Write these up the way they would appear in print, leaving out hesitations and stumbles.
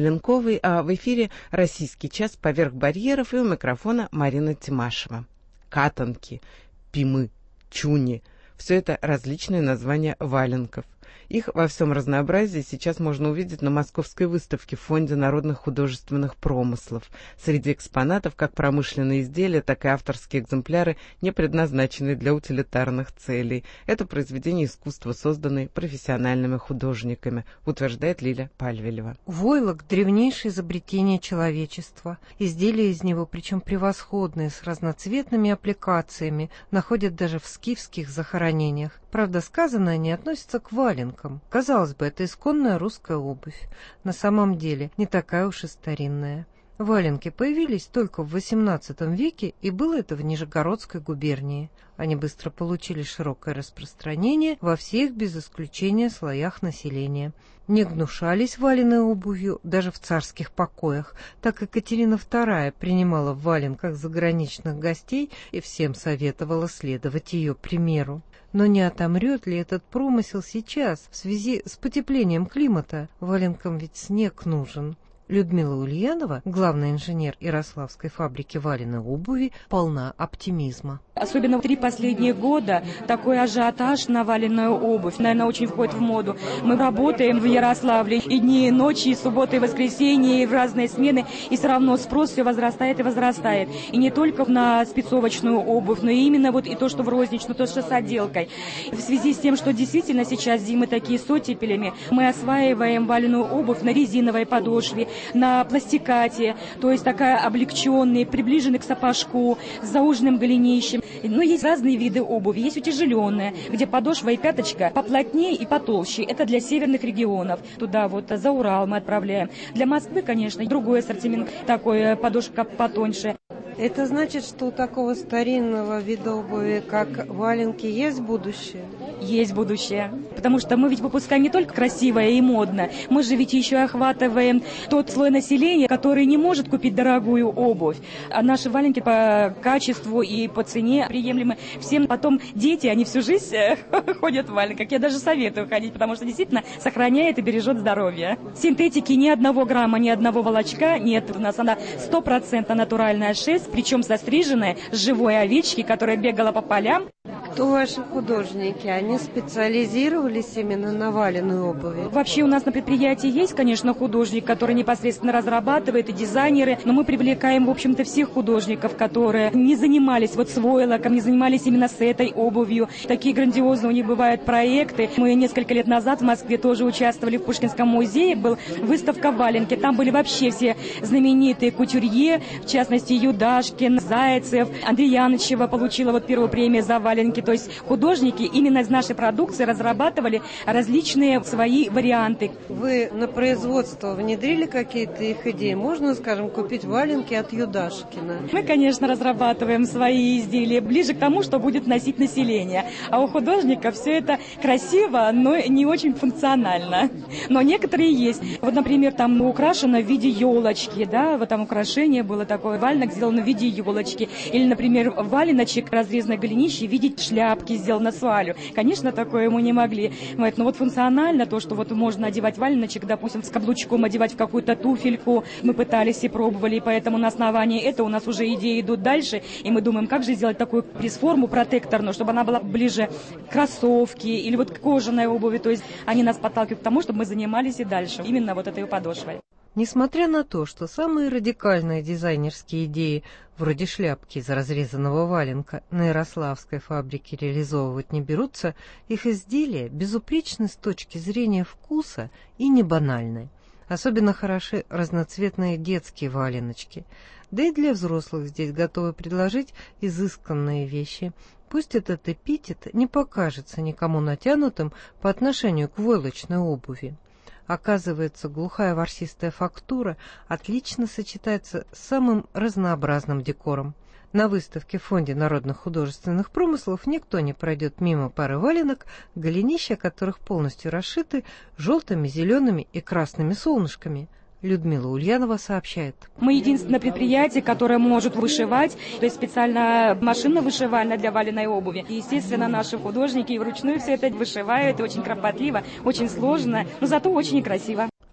Ленковой, а в эфире «Российский час. Поверх барьеров», и у микрофона Марина Тимашева. Катанки, пимы, чуни – все это различные названия валенков. Их во всем разнообразии сейчас можно увидеть на Московской выставке в Фонде народных художественных промыслов. Среди экспонатов как промышленные изделия, так и авторские экземпляры, не предназначенные для утилитарных целей. Это произведения искусства, созданные профессиональными художниками, утверждает Лиля Пальвелева. Войлок – древнейшее изобретение человечества. Изделия из него, причем превосходные, с разноцветными аппликациями, находят даже в скифских захоронениях. Правда, сказанное не относится к валенкам. Казалось бы, это исконная русская обувь. На самом деле, не такая уж и старинная. Валенки появились только в XVIII веке, и было это в Нижегородской губернии. Они быстро получили широкое распространение во всех, без исключения, слоях населения. Не гнушались валеной обувью даже в царских покоях. Так Екатерина II принимала в валенках заграничных гостей и всем советовала следовать ее примеру. Но не отомрет ли этот промысел сейчас, в связи с потеплением климата? Валенкам ведь снег нужен. Людмила Ульянова, главный инженер Ярославской фабрики валеной обуви, полна оптимизма. Особенно в 3 последние года такой ажиотаж на валенную обувь, наверное, очень входит в моду. Мы работаем в Ярославле и дни, и ночи, и субботы, и воскресенье, и в разные смены, и все равно спрос все возрастает и возрастает. И не только на спецовочную обувь, но и именно вот и то, что в розничную, то, что с отделкой. В связи с тем, что действительно сейчас зимы такие с оттепелями, мы осваиваем валеную обувь на резиновой подошве, на пластикате, то есть такая облегченная, приближенная к сапожку, с зауженным голенищем. Но есть разные виды обуви. Есть утяжеленная, где подошва и пяточка поплотнее и потолще. Это для северных регионов. Туда вот за Урал мы отправляем. Для Москвы, конечно, другой ассортимент, такой подошва потоньше. Это значит, что у такого старинного вида обуви, как валенки, есть будущее? Есть будущее. Потому что мы ведь выпускаем не только красивое и модное, мы же ведь еще охватываем тот слой населения, который не может купить дорогую обувь. А наши валенки по качеству и по цене приемлемы всем. Потом дети, они всю жизнь ходят в валенках. Я даже советую ходить, потому что действительно сохраняет и бережет здоровье. Синтетики ни 1 грамма, ни 1 волочка нет. У нас она 100% натуральная шерсть, причем состриженная с живой овечки, которая бегала по полям. Кто ваши художники? Они специализировались именно на валеной обуви? Вообще у нас на предприятии есть, конечно, художник, который непосредственно разрабатывает, и дизайнеры, но мы привлекаем, в общем-то, всех художников, которые не занимались вот с войлоком, не занимались именно с этой обувью. Такие грандиозные у них бывают проекты. Мы несколько лет назад в Москве тоже участвовали в Пушкинском музее, была выставка валенки. Там были вообще все знаменитые кутюрье, в частности, Юдашкин, Зайцев, Андреянычева получила вот первую премию за валенки. То есть художники именно из нашей продукции разрабатывали различные свои варианты. Вы на производство внедрили какие-то их идеи? Можно, скажем, купить валенки от Юдашкина? Мы, конечно, разрабатываем свои изделия ближе к тому, что будет носить население. А у художника все это красиво, но не очень функционально. Но некоторые есть. Вот, например, там украшено в виде елочки, да, вот там украшение было такое, валенок сделан в виде елочки. Или, например, валеночек разрезанное голенище в виде шляпки сделано с вуалью. Конечно, такое мы не могли. Но вот функционально то, что вот можно одевать валеночек, допустим, с каблучком одевать в какую-то туфельку, мы пытались и пробовали, и поэтому на основании этого у нас уже идеи идут дальше, и мы думаем, как же сделать такую пресс-форму протекторную, чтобы она была ближе к кроссовке или вот к кожаной обуви. То есть они нас подталкивают к тому, чтобы мы занимались и дальше именно вот этой подошвой. Несмотря на то, что самые радикальные дизайнерские идеи, вроде шляпки из разрезанного валенка, на Ярославской фабрике реализовывать не берутся, их изделия безупречны с точки зрения вкуса и не банальны. Особенно хороши разноцветные детские валеночки. Да и для взрослых здесь готовы предложить изысканные вещи. Пусть этот эпитет не покажется никому натянутым по отношению к войлочной обуви. Оказывается, глухая ворсистая фактура отлично сочетается с самым разнообразным декором. На выставке в Фонде народных художественных промыслов никто не пройдет мимо пары валенок, голенища которых полностью расшиты желтыми, зелеными и красными солнышками. Людмила Ульянова сообщает. Мы единственное предприятие, которое может вышивать, то есть специально машина вышивальная для валеной обуви. И, естественно, наши художники вручную все это вышивают, очень кропотливо, очень сложно, но зато очень красиво.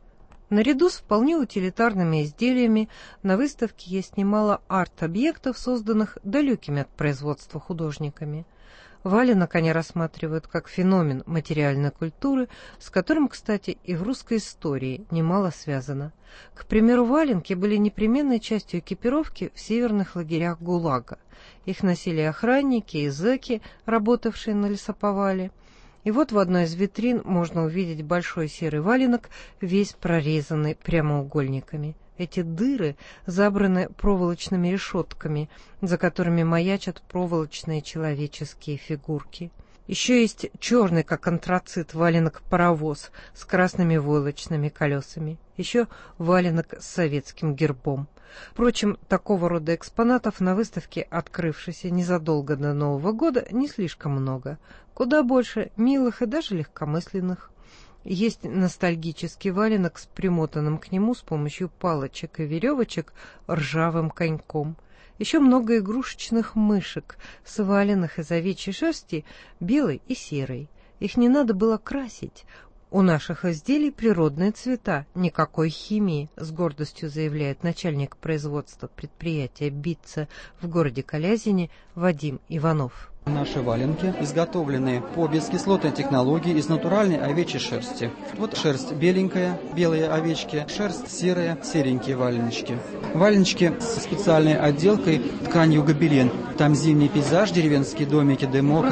Наряду с вполне утилитарными изделиями на выставке есть немало арт-объектов, созданных далекими от производства художниками. Валенок они рассматривают как феномен материальной культуры, с которым, кстати, и в русской истории немало связано. К примеру, валенки были непременной частью экипировки в северных лагерях ГУЛАГа. Их носили охранники и зэки, работавшие на лесоповале. И вот в одной из витрин можно увидеть большой серый валенок, весь прорезанный прямоугольниками. Эти дыры забраны проволочными решетками, за которыми маячат проволочные человеческие фигурки. Еще есть черный, как антрацит, валенок-паровоз с красными войлочными колесами. Еще валенок с советским гербом. Впрочем, такого рода экспонатов на выставке, открывшейся незадолго до Нового года, не слишком много. Куда больше милых и даже легкомысленных. Есть ностальгический валенок с примотанным к нему с помощью палочек и веревочек ржавым коньком. Еще много игрушечных мышек, сваленных из овечьей шерсти, белой и серой. Их не надо было красить. У наших изделий природные цвета, никакой химии, с гордостью заявляет начальник производства предприятия «Битца» в городе Калязине Вадим Иванов. Наши валенки изготовлены по бескислотной технологии из натуральной овечьей шерсти. Вот шерсть беленькая, белые овечки, шерсть серая, серенькие валеночки. Валеночки с специальной отделкой тканью гобелен. Там зимний пейзаж, деревенские домики, дымок,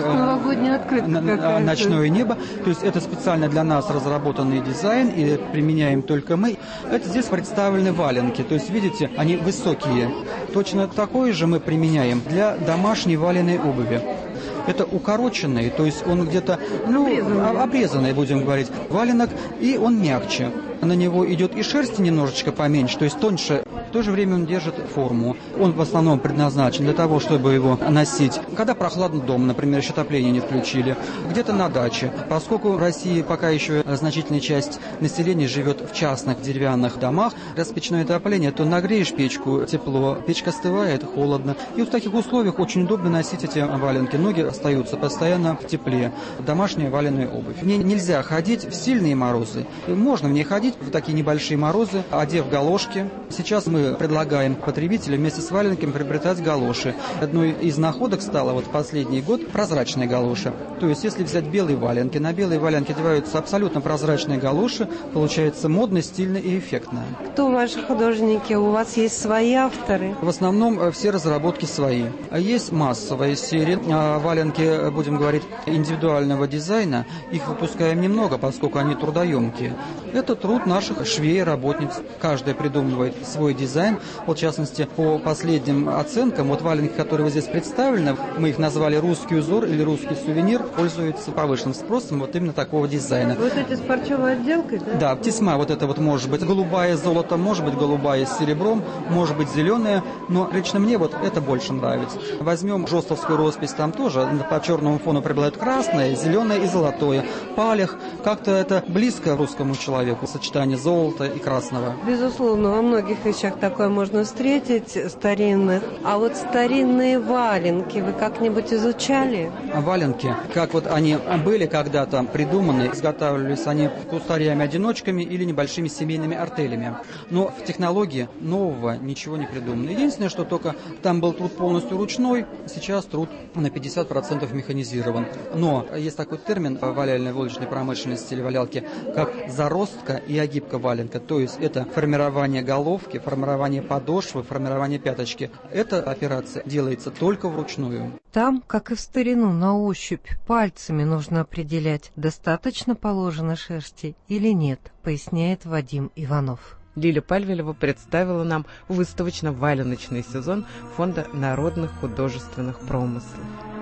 ночное небо. То есть это специально для нас разработанный дизайн и применяем только мы. Это здесь представлены валенки. То есть видите, они высокие. Точно такое же мы применяем для домашней валеной обуви. Это укороченный, то есть он где-то обрезанный, будем говорить, валенок, и он мягче. На него идет и шерсть немножечко поменьше, то есть тоньше. В то же время он держит форму. Он в основном предназначен для того, чтобы его носить, когда прохладно дома, например, еще отопление не включили, где-то на даче. Поскольку в России пока еще значительная часть населения живет в частных деревянных домах, раз печное отопление, то нагреешь печку, тепло, печка остывает, холодно. И вот в таких условиях очень удобно носить эти валенки. Ноги остаются постоянно в тепле. Домашняя валеная обувь. В ней нельзя ходить в сильные морозы. Можно в ней ходить в такие небольшие морозы, одев галошки. Сейчас мы предлагаем потребителям вместе с валенками приобретать галоши. Одной из находок стала вот в последний год прозрачные галоши. То есть если взять белые валенки, на белые валенки одеваются абсолютно прозрачные галоши, получается модно, стильно и эффектно. Кто ваши художники? У вас есть свои авторы? В основном все разработки свои. Есть массовая серия. Валенки, будем говорить, индивидуального дизайна. Их выпускаем немного, поскольку они трудоемкие. Это труд наших швей, работниц. Каждая придумывает свой дизайн. Вот, в частности, по последним оценкам, вот валенки, которые вот здесь представлены, мы их назвали «русский узор» или «русский сувенир», пользуются повышенным спросом вот именно такого дизайна. Вот эти с парчевой отделкой, да? Да, тесьма вот это вот может быть голубая с золотом, может быть голубая с серебром, может быть зеленая, но лично мне вот это больше нравится. Возьмем жостовскую роспись, там тоже по черному фону преобладает красное, зеленое и золотое. Палех, как-то это близко русскому человеку, сочетание золота и красного. Безусловно, во многих вещах такое можно встретить, старинных. А вот старинные валенки вы как-нибудь изучали? Валенки, как вот они были когда-то придуманы, изготавливались они кустарями-одиночками или небольшими семейными артелями. Но в технологии нового ничего не придумано. Единственное, что только там был труд полностью ручной, сейчас труд на 50% механизирован. Но есть такой термин в валяльной водочной промышленности или валялке, как заростка и огибка валенка. То есть это формирование головки, формирование подошвы, формирование пяточки. Эта операция делается только вручную. Там, как и в старину, на ощупь, пальцами нужно определять, достаточно положено шерсти или нет, поясняет Вадим Иванов. Лиля Пальвелева представила нам выставочно-валеночный сезон Фонда народных художественных промыслов.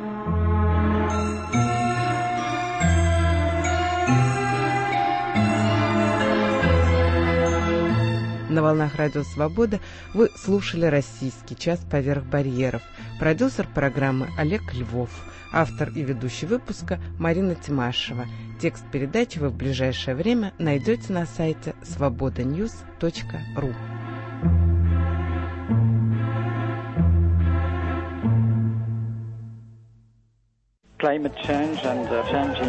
На волнах Радио Свобода вы слушали «Российский час поверх барьеров». Продюсер программы Олег Львов. Автор и ведущий выпуска Марина Тимашева. Текст передачи вы в ближайшее время найдете на сайте svobodanews.ru. Climate change and changing